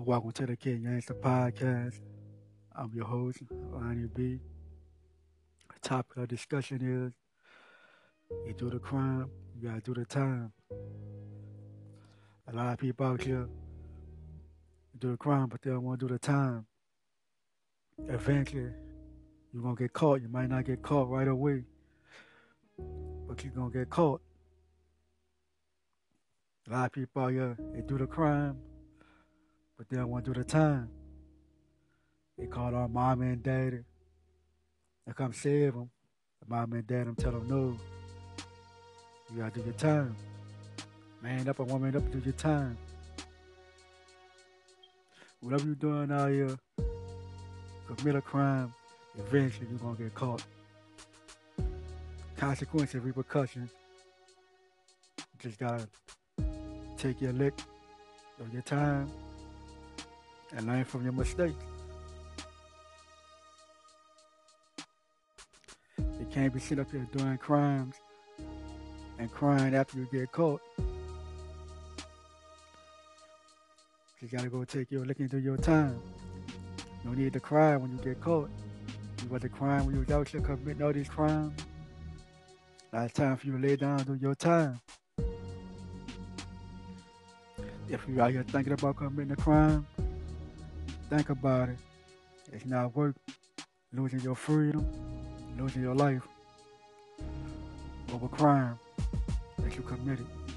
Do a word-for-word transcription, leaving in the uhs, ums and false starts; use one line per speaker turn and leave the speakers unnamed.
Welcome to the King Gangster Podcast. I'm your host, Lonnie B. The topic of discussion is you do the crime, you gotta do the time. A lot of people out here do the crime, but they don't want to do the time. Eventually, you're gonna get caught. You might not get caught right away, but you're gonna get caught. A lot of people out here, they do the crime, but they don't want to do the time. They call our mom and daddy. They come save them. The mom and dad them tell them no. You gotta do your time. Man up and woman up, do your time. Whatever you're doing out here, commit a crime, eventually you're gonna get caught. Consequences, repercussions. You just gotta take your lick of your time and learn from your mistakes. You can't be sitting up here doing crimes and crying after you get caught. You gotta go take your lick and do your time. You don't need to cry when you get caught. You want to cry when you was out here committing all these crimes. Now it's time for you to lay down and do your time. If you're out here thinking about committing a crime, think about it. It's not worth losing your freedom, losing your life over crime that you committed.